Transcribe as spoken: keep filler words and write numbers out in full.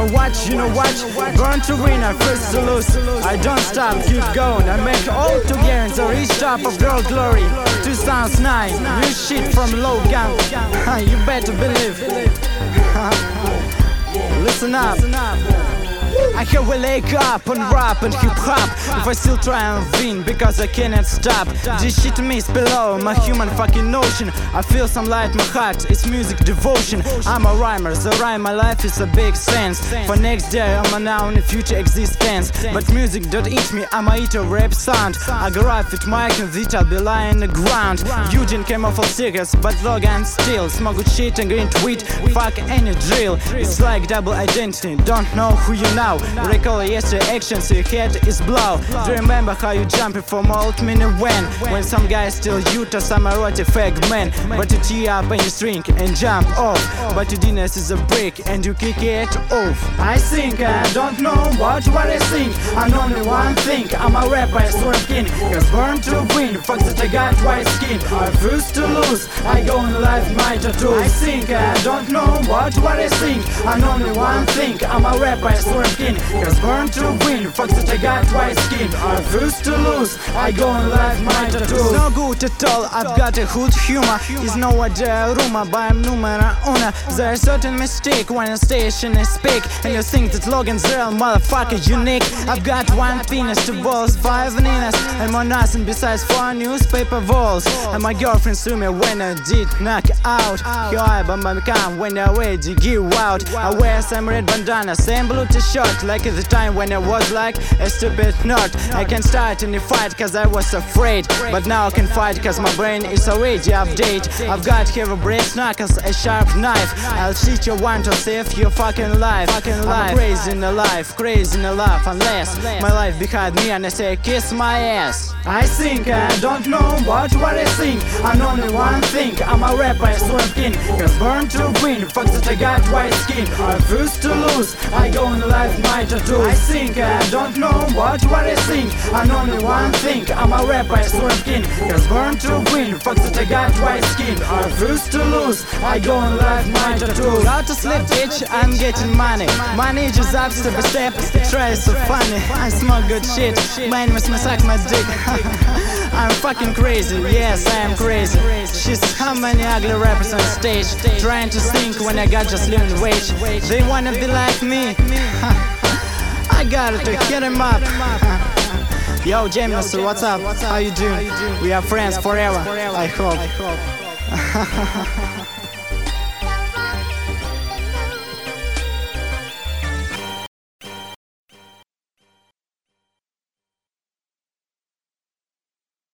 what, you know what? Born to win, I first to lose. I don't stop, keep going. I make all together to reach top of girl glory. Two thousand nine, new shit from Logan. You better believe. Listen up. I have a leg up on rap and hip hop. If I still try and win, because I cannot stop. This shit me below my human fucking notion. I feel some light in my heart, it's music devotion. I'm a rhymer, the rhyme my life is a big sense. For next day I'm a now in the future existence. But music don't eat me, I'm a eater rap sound. I arrive with mic and it I'll be lying the ground. Eugene came off all cigarettes, but Logan still smoke good shit and green tweet. Fuck any drill, it's like double identity. Don't know who you now. Recall yesterday actions, your head is blow. Do you remember how you jumping from old mini when? When some guy still you to some erotic fake man. But you tee up and you string and jump off. But your dinner is a brick and you kick it off. I think I don't know what what I think. I know only one thing, I'm a rapper, I swear king. Cause born to win, fuck that I got white skin. I refuse to lose, I go in life my tattoo. I think I don't know what what I think. I know only one thing, I'm a rapper, I swear king. Cause born to win, fuck that I got white skin. I refuse to lose, I go in life my tattoo. It's no good at all, I've got a hood humor. It's no idea rumor, but I'm numero uno. There's certain mistake when a station is speak. And you think that Logan's real, motherfucker unique. I've got one penis, two balls, five ninas, and more nothing besides four newspaper walls. And my girlfriend sue me when I did knock out. Here I become when I already give out. I wear some red bandana, same blue t-shirt, like at the time when I was like a stupid nerd. I can start any fight cause I was afraid, but now I can fight cause my brain is already updated. I've got heavy brass knuckles, a sharp knife. I'll shoot you one to save your fucking life. I'm crazy in the life, crazy in the life, unless my life behind me and I say kiss my ass. I think I don't know what what I think. I know only one thing, I'm a rapper, I swear king. Cause born to win, fuck that I got white skin. I refuse to lose, I go in life my tattoo. I think I don't know what what I think. I know only one thing, I'm a rapper, I swear king. Cause born to win, fuck that I got white skin. I refuse to lose, I go in life my tattoo. Got to sleep bitch, I'm getting money. Money just up step by step, try so funny. I smoke good shit, man must suck my dick. I'm fucking crazy, yes I am crazy. She's how many ugly rappers on stage, trying to think when I got just living wage. They wanna be like me. I got it to hit him up. Yo James, what's up? How you doing? We are friends forever, I hope.